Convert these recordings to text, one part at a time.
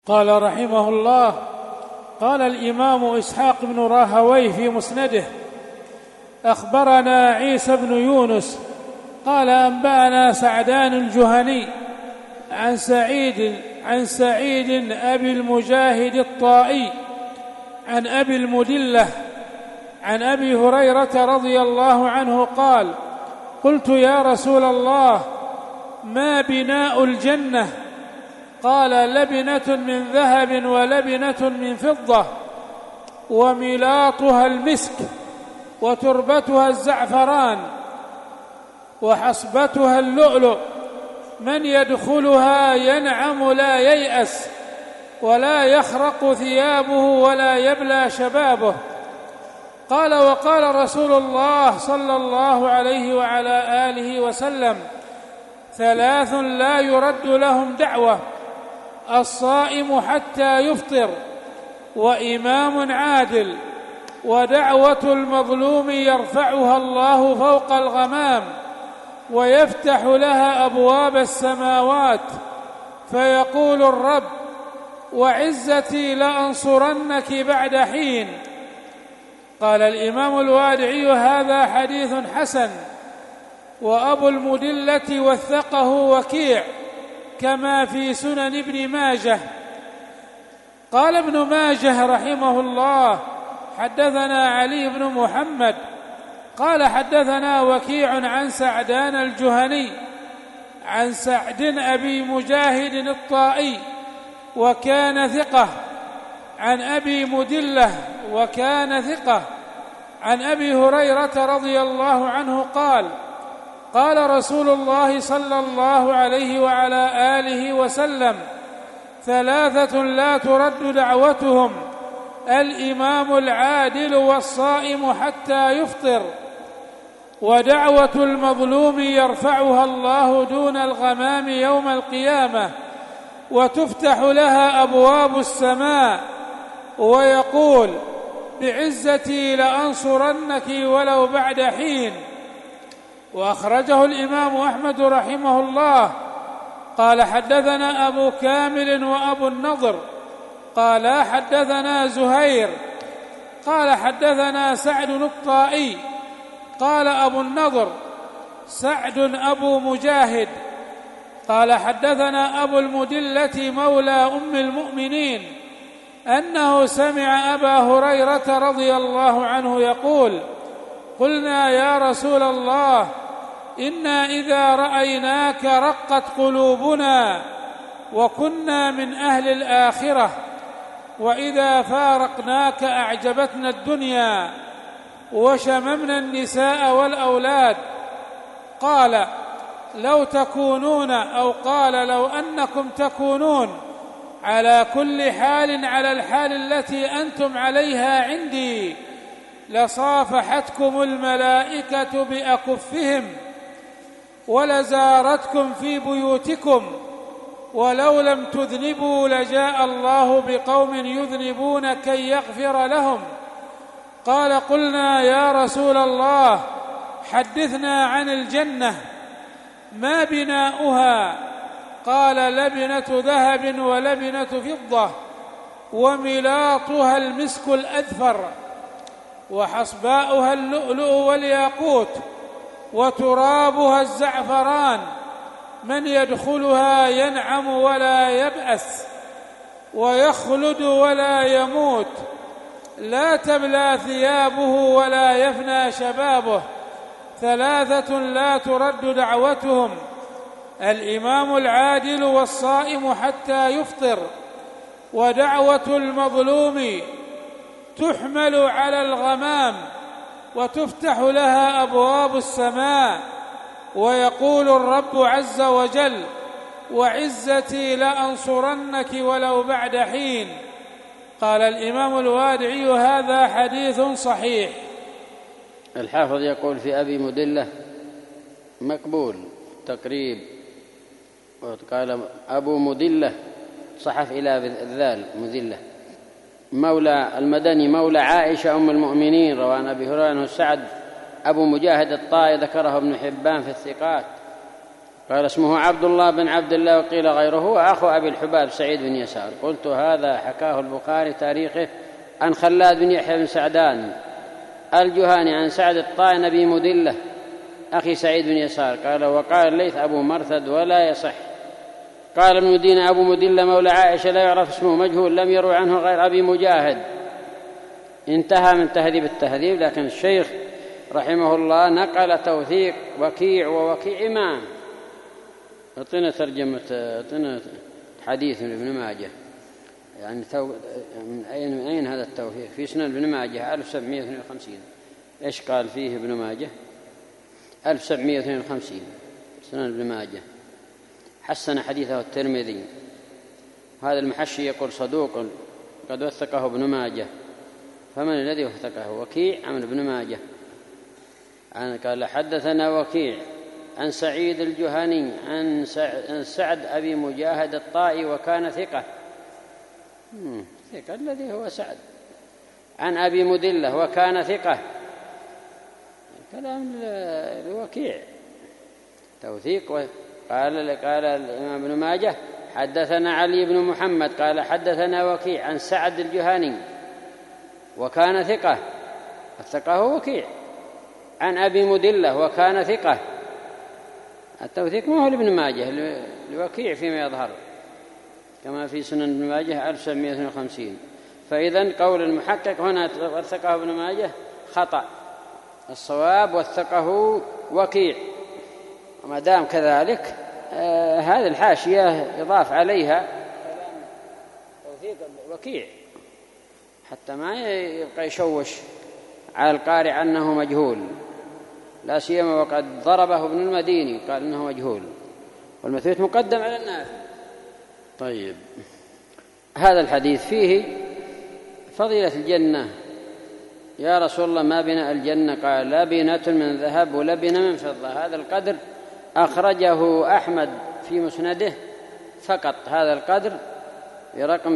قال رحمه الله: قال الإمام إسحاق بن راهويه في مسنده: أخبرنا عيسى بن يونس قال أنبأنا سعدان الجهني عن سعيد أبي المجاهد الطائي عن أبي المدلة عن أبي هريرة رضي الله عنه قال: قلت يا رسول الله ما بناء الجنة؟ قال: لبنة من ذهب ولبنة من فضة، وملاطها المسك، وتربتها الزعفران، وحصبتها اللؤلؤ، من يدخلها ينعم لا ييأس، ولا يخرق ثيابه ولا يبلى شبابه. قال: وقال رسول الله صلى الله عليه وعلى آله وسلم: ثلاث لا يرد لهم دعوة: الصائم حتى يفطر، وإمام عادل، ودعوة المظلوم يرفعها الله فوق الغمام ويفتح لها أبواب السماوات، فيقول الرب: وعزتي لأنصرنك بعد حين. قال الإمام الوادعي: هذا حديث حسن، وأبو المدلة وثقه وكيع كما في سنن ابن ماجه. قال ابن ماجه رحمه الله: حدثنا علي بن محمد قال حدثنا وكيع عن سعدان الجهني عن سعد أبي مجاهد الطائي وكان ثقة، عن أبي مدلة وكان ثقة، عن أبي هريرة رضي الله عنه قال: قال رسول الله صلى الله عليه وعلى آله وسلم: ثلاثة لا ترد دعوتهم: الإمام العادل، والصائم حتى يفطر، ودعوة المظلوم يرفعها الله دون الغمام يوم القيامة، وتفتح لها أبواب السماء، ويقول: بعزتي لأنصرنك ولو بعد حين. وأخرجه الإمام أحمد رحمه الله قال: حدثنا أبو كامل وأبو النضر قال حدثنا زهير قال حدثنا سعد الطائي قال أبو النضر سعد أبو مجاهد قال حدثنا أبو المدلة مولى أم المؤمنين أنه سمع أبا هريرة رضي الله عنه يقول: قلنا يا رسول الله إنا إذا رأيناك رقت قلوبنا وكنا من أهل الآخرة، وإذا فارقناك أعجبتنا الدنيا وشممنا النساء والأولاد. قال: لو تكونون، أو قال: لو أنكم تكونون على كل حال على الحال التي أنتم عليها عندي لصافحتكم الملائكة بأكفهم ولزارتكم في بيوتكم، ولو لم تذنبوا لجاء الله بقوم يذنبون كي يغفر لهم. قال: قلنا يا رسول الله حدثنا عن الجنة، ما بناؤها؟ قال: لبنة ذهب ولبنة فضة، وملاطها المسك الأذفر، وحصباؤها اللؤلؤ والياقوت، وترابها الزعفران، من يدخلها ينعم ولا يبأس، ويخلد ولا يموت، لا تبلى ثيابه ولا يفنى شبابه. ثلاثة لا ترد دعوتهم: الإمام العادل، والصائم حتى يفطر، ودعوة المظلوم تحمل على الغمام وتفتح لها أبواب السماء، ويقول الرب عز وجل: وعزتي لأنصرنك ولو بعد حين. قال الإمام الوادعي: هذا حديث صحيح. الحافظ يقول في أبي مدلة مقبول تقريب، وقال أبو مدلة صحف إلى الذال مدلة، مولى المدني مولى عائشة أم المؤمنين، روى عن أبي هريرة أنه سعد أبو مجاهد الطائي، ذكره ابن حبان في الثقات. قال اسمه عبد الله بن عبد الله وقيل غيره، وأخو أبي الحباب سعيد بن يسار. قلت هذا حكاه البخاري تاريخه عن خلاد بن يحيى بن سعدان الجهاني عن سعد الطائي أبي مدلة أخي سعيد بن يسار. قال وقال الليث أبو مرثد ولا يصح. قال ابن مدينة أبو مدلة مولى عائشة لا يعرف اسمه مجهول، لم يروي عنه غير أبي مجاهد. انتهى من تهذيب التهذيب. لكن الشيخ رحمه الله نقل توثيق وكيع ووكيع إمام. أعطينا ترجمة، أعطينا حديث من ابن ماجه، يعني من أين هذا التوثيق؟ في سنن ابن ماجه 1752. إيش قال فيه ابن ماجه؟ 1752 سنن ابن ماجه. حسن حديثه الترمذي. هذا المحشي يقول صدوق قد وثقه ابن ماجه. فمن الذي وثقه؟ وكيع عن ابن ماجه. قال حدثنا وكيع عن سعيد الجهني عن سعد أبي مجاهد الطائي وكان ثقة. ثقة الذي هو سعد. عن أبي مدلة وكان ثقة. كلام الوكيع توثيق. قال الإمام ابن ماجه حدثنا علي بن محمد قال حدثنا وكيع عن سعد الجهني وكان ثقة. الثقة هو وكيع. عن أبي مدلة وكان ثقة. التوثيق ما هو لابن ماجه، الوكيع فيما يظهر كما في سنن ابن ماجه 1752. فإذن قول المحقق هنا وثقه ابن ماجه خطأ. الصواب وثقه وكيع. وما دام كذلك هذه الحاشية يضاف عليها توثيق وكيع حتى ما يبقى يشوش على القارئ أنه مجهول، لا سيما وقد ضربه ابن المديني قال إنه مجهول، والمثبت مقدم على النافي. طيب، هذا الحديث فيه فضيلة الجنة. يا رسول الله ما بناء الجنة؟ قال لبنة من ذهب ولبنة من فضة. هذا القدر أخرجه أحمد في مسنده فقط، هذا القدر برقم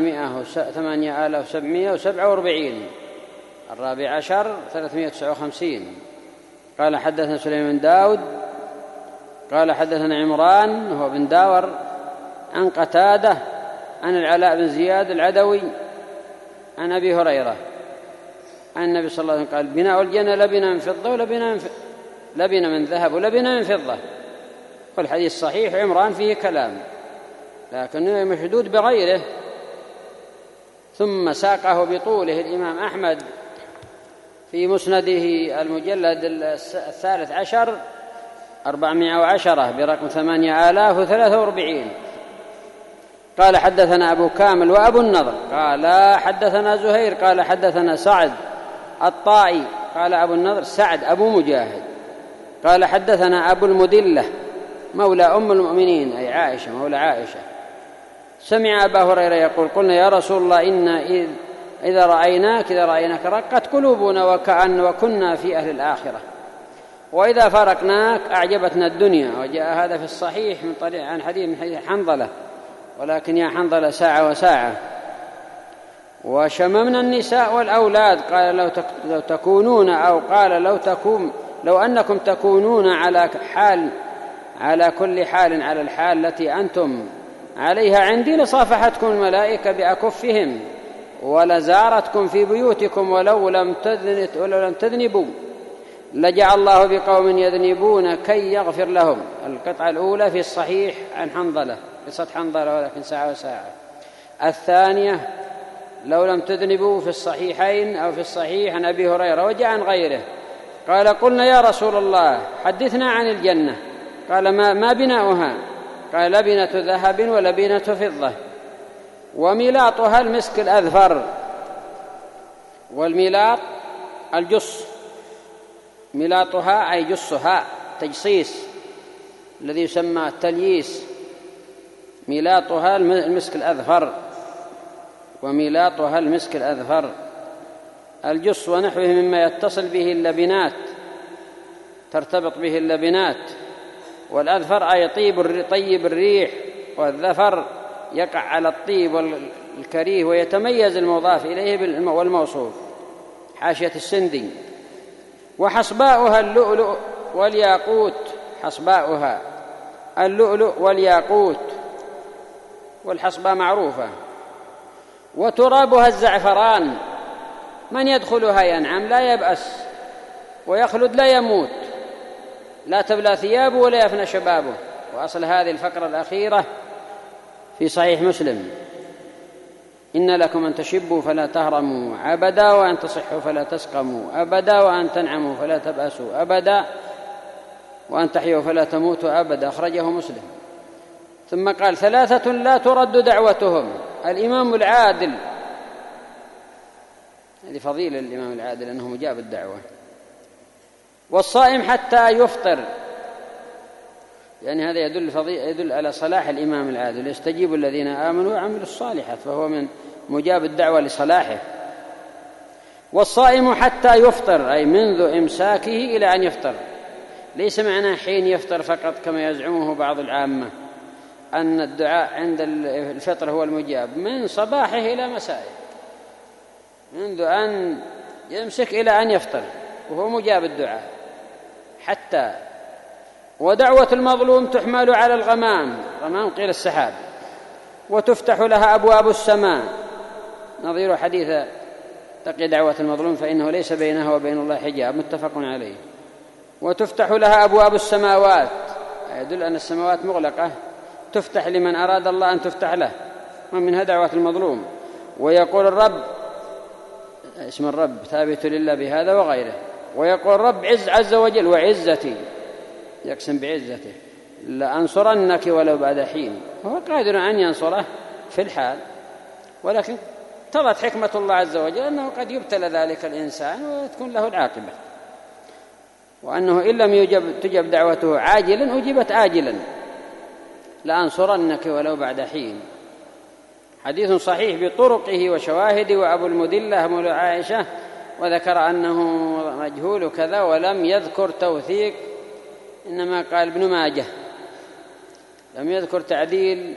8747. 14 359. قال حدثنا سليمان بن داود قال حدثنا عمران وهو بن داور عن قتادة عن العلاء بن زياد العدوي عن أبي هريرة عن النبي صلى الله عليه وسلم قال بناء الجنة لبنة من فضة لبنة من ذهب ولبنة من فضة. والحديث صحيح. عمران فيه كلام لكنه مشدود بغيره. ثم ساقه بطوله الإمام أحمد في مسنده المجلد 13 410 برقم 8043. قال حدثنا أبو كامل وأبو النضر قال حدثنا زهير قال حدثنا سعد الطائي قال أبو النضر سعد أبو مجاهد قال حدثنا أبو المدلة مولى أم المؤمنين أي عائشة مولى عائشة سمع أبا هريرة يقول قلنا يا رسول الله إنا إذا رأيناك رقت قلوبنا وكنا في أهل الآخرة، وإذا فارقناك أعجبتنا الدنيا. وجاء هذا في الصحيح من طريق عن حديث من حديث حنظلة ولكن يا حنظلة ساعة وساعة. وشممنا النساء والأولاد قال لو تكونون أو قال لو أنكم تكونون على كل حال على الحال التي أنتم عليها عندي لصافحتكم الملائكة بأكفهم ولزارتكم في بيوتكم ولو لم تذنبوا لجعل الله بقوم يذنبون كي يغفر لهم. القطعة الأولى في الصحيح عن حنظلة قصة حنظلة ولكن ساعة وساعة. الثانية لو لم تذنبوا في الصحيحين أو في الصحيح عن أبي هريرة وجاء عن غيره قال قلنا يا رسول الله حدثنا عن الجنة قال ما بناؤها؟ قال لبنة ذهب ولبنة فضة وميلاطها المسك الأذفر. والميلاط الجص، ميلاطها أي جصها تجصيص الذي يسمى التلييس. ميلاطها المسك الأذفر وميلاطها المسك الأذفر. الجص ونحوه مما يتصل به اللبنات ترتبط به اللبنات. والأذفر أي طيب الريح، والذفر يقع على الطيب والكريه ويتميز المضاف إليه والموصوف. حاشية السندي. وحصباؤها اللؤلؤ والياقوت. حصباؤها اللؤلؤ والياقوت، والحصبة معروفة، وترابها الزعفران، من يدخلها ينعم لا يبأس ويخلد لا يموت، لا تبلى ثيابه ولا يفنى شبابه. وأصل هذه الفقرة الأخيرة في صحيح مسلم: إن لكم أن تشبوا فلا تهرموا أبدا، وأن تصحوا فلا تسقموا أبدا، وأن تنعموا فلا تبأسوا أبدا، وأن تحيوا فلا تموتوا أبدا. أخرجه مسلم. ثم قال: ثلاثة لا ترد دعوتهم: الإمام العادل، هذه فضيلة الإمام العادل أنه مجاب الدعوة، والصائم حتى يفطر، يعني هذا يدل على صلاح الإمام العادل، يستجيب الذين آمنوا وعملوا الصالحات، فهو من مجاب الدعوة لصلاحه. والصائم حتى يفطر، أي منذ إمساكه إلى أن يفطر، ليس معنى حين يفطر فقط كما يزعمه بعض العامة أن الدعاء عند الفطر هو المجاب، من صباحه إلى مسائه، منذ أن يمسك إلى أن يفطر وهو مجاب الدعاء حتى. ودعوة المظلوم تحمل على الغمام، غمام قيل السحاب، وتفتح لها أبواب السماء، نظير حديث تقي دعوة المظلوم فإنه ليس بينها وبين الله حجاب، متفق عليه. وتفتح لها أبواب السماوات، يدل أن السماوات مغلقة، تفتح لمن أراد الله أن تفتح له، ومنها دعوة المظلوم. ويقول الرب، اسم الرب ثابت لله بهذا وغيره، ويقول الرب عز وجل: وعزتي، يقسم بعزته، لأنصرنك ولو بعد حين. هو قادر أن ينصره في الحال، ولكن تضت حكمة الله عز وجل أنه قد يبتلى ذلك الإنسان وتكون له العاقبة، وأنه إن لم تجب دعوته عاجلا أجيبت آجلا، لأنصرنك ولو بعد حين. حديث صحيح بطرقه وشواهده. وأبو المدلة مولى عائشة وذكر أنه مجهول كذا ولم يذكر توثيق، إنما قال ابن ماجه، لم يذكر تعديل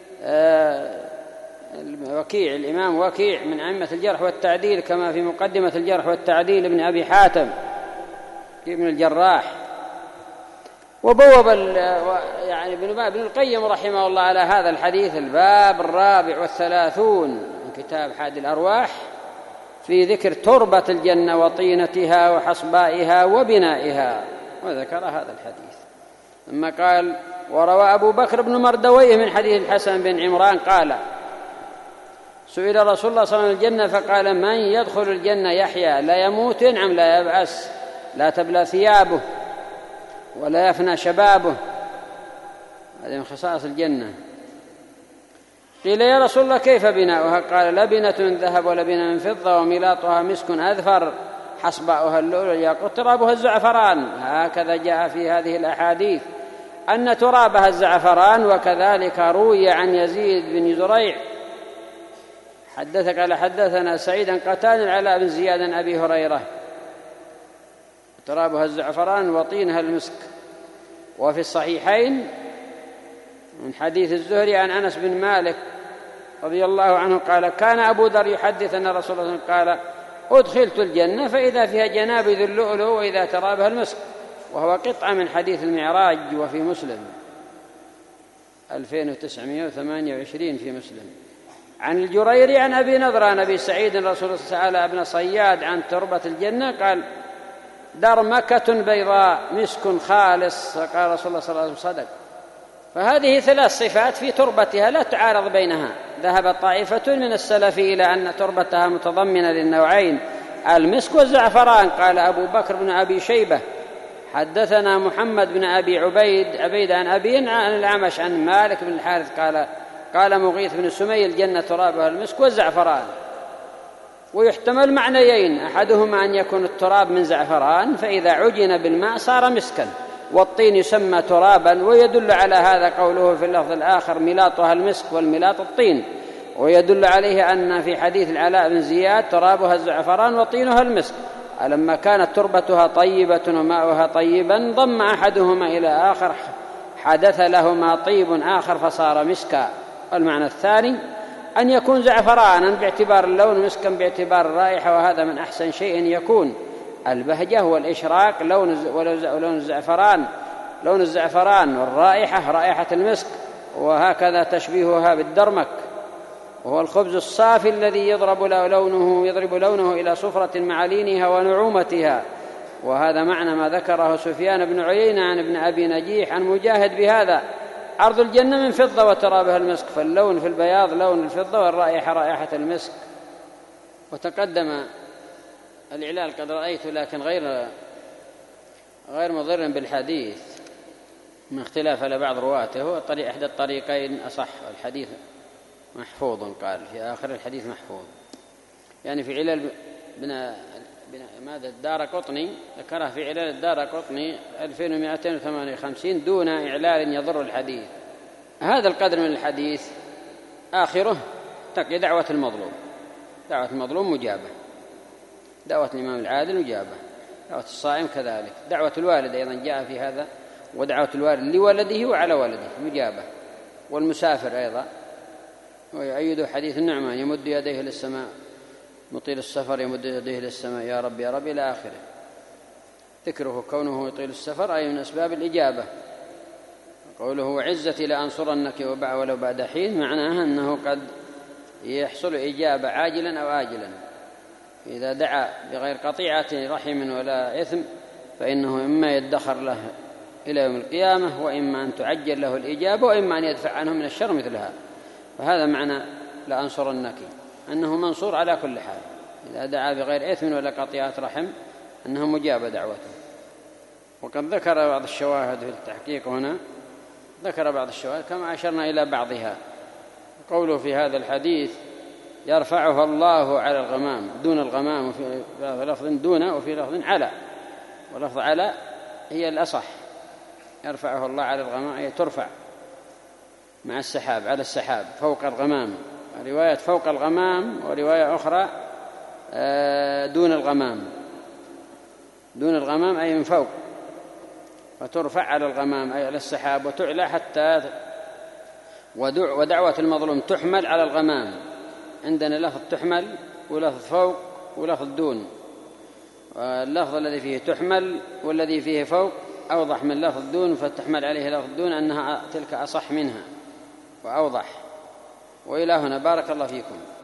وكيع، الإمام وكيع من أئمة الجرح والتعديل، كما في مقدمة الجرح والتعديل ابن أبي حاتم ابن الجراح. وبوب يعني ابن القيم رحمه الله على هذا الحديث الباب 34 من كتاب حاد الأرواح في ذكر تربة الجنة وطينتها وحصبائها وبنائها، وذكر هذا الحديث. ثم قال: وروى أبو بكر بن مردويه من حديث الحسن بن عمران قال: سئل رسول الله صلى الله عليه وسلم الجنة فقال: من يدخل الجنة يحيا لا يموت ينعم لا يبأس، لا تبلى ثيابه ولا يفنى شبابه. هذه من خصائص الجنة. قيل: يا رسول الله كيف بناؤها؟ قال: لبنة من ذهب ولبنة من فضة، وملاطها مسك أذفر، حصباؤها اللؤلؤ والياقوت، ترابها الزعفران. هكذا جاء في هذه الأحاديث أن ترابها الزعفران. وكذلك روي عن يزيد بن زريع قال: حدثنا سعيد قتال على بن زياد أبي هريرة، ترابها الزعفران وطينها المسك. وفي الصحيحين من حديث الزهري عن أنس بن مالك رضي الله عنه قال: كان أبو ذر يحدث أن رسول الله قال: أدخلت الجنة فإذا فيها جنابذ اللؤلؤ وإذا ترابها المسك. وهو قطعة من حديث المعراج، وفي مسلم 2928 في مسلم. عن الجريري عن أبي نضرة عن أبي سعيد رسول الله سأل ابن صياد عن تربة الجنة قال: درمكة بيضاء مسك خالص. فقال رسول الله صلى الله عليه وسلم: صدق. فهذه 3 صفات في تربتها لا تعارض بينها. ذهب طائفة من السلف إلى أن تربتها متضمنة للنوعين المسك والزعفران. قال أبو بكر بن أبي شيبة: حدثنا محمد بن أبي عبيد عن أبي عن الأعمش عن مالك بن الحارث قال مغيث بن سمي: الجنة ترابها المسك والزعفران. ويحتمل معنيين: أحدهما أن يكون التراب من زعفران فإذا عجن بالماء صار مسكا، والطين يسمى ترابا. ويدل على هذا قوله في اللفظ الآخر: ملاطها المسك والملاط الطين. ويدل عليه أن في حديث العلاء بن زياد: ترابها الزعفران وطينها المسك. لما كانت تربتها طيبة وماؤها طيبا ضم أحدهما إلى آخر حدث لهما طيب آخر فصار مسكا. والمعنى الثاني أن يكون زعفرانا باعتبار اللون، مسكا باعتبار الرائحة، وهذا من أحسن شيء يكون. البهجة والإشراق لون الزعفران لون الزعفران، والرائحة رائحة المسك، وهكذا تشبيهها بالدرمك، وهو الخبز الصافي الذي يضرب لونه إلى صفرة مع لينها ونعومتها. وهذا معنى ما ذكره سفيان بن عيينة عن ابن أبي نجيح عن مجاهد بهذا: عرض الجنة من فضة وترابها المسك، فاللون في البياض لون الفضة والرائحة رائحة المسك. وتقدم الإعلال قد رأيت، لكن غير مضر بالحديث من اختلاف على بعض رواته. هو إحدى الطريقين أصح، الحديث محفوظ، قال في آخر الحديث محفوظ. يعني في علل ماذا الدارقطني ذكره في علل الدارقطني 2258 دون إعلال يضر الحديث. هذا القدر من الحديث آخره تقي دعوة المظلوم. دعوة المظلوم مجابة، دعوة الإمام العادل مجابة، دعوة الصائم كذلك، دعوة الوالد أيضا جاء في هذا، ودعوة الوالد لولده وعلى ولده مجابة، والمسافر أيضا. ويؤيد حديث النعمان: يمد يديه للسماء، مطيل السفر يمد يديه للسماء يا رب يا رب إلى آخره. ذكره كونه يطيل السفر أي من أسباب الإجابة. قوله: وعزتي لأنصرنك ولو بعد حين، معناها أنه قد يحصل إجابة عاجلا أو آجلا. إذا دعا بغير قطيعة رحم ولا إثم فإنه إما يدخر له إلى يوم القيامة، وإما أن تعجل له الإجابة، وإما أن يدفع عنه من الشر مثلها. فهذا معنى لأنصرنك، أنه منصور على كل حال. إذا دعا بغير إثم ولا قطيعة رحم أنه مجاب دعوته. وقد ذكر بعض الشواهد في التحقيق هنا، ذكر بعض الشواهد كما أشرنا إلى بعضها. قوله في هذا الحديث: يرفعها الله على الغمام، دون الغمام، وفي لفظ دون وفي لفظ على، ولفظ على هي الأصح. يرفعها الله على الغمام هي ترفع مع السحاب، على السحاب، فوق الغمام. رواية فوق الغمام، ورواية أخرى دون الغمام. دون الغمام أي من فوق، فترفع على الغمام أي على السحاب، وتعلى حتى ودعوة المظلوم تحمل على الغمام. عندنا لفظ تحمل ولفظ فوق ولفظ دون. اللفظ الذي فيه تحمل والذي فيه فوق أوضح من لفظ دون، فتحمل عليه لفظ دون أنها تلك أصح منها وأوضح. وإلى هنا بارك الله فيكم.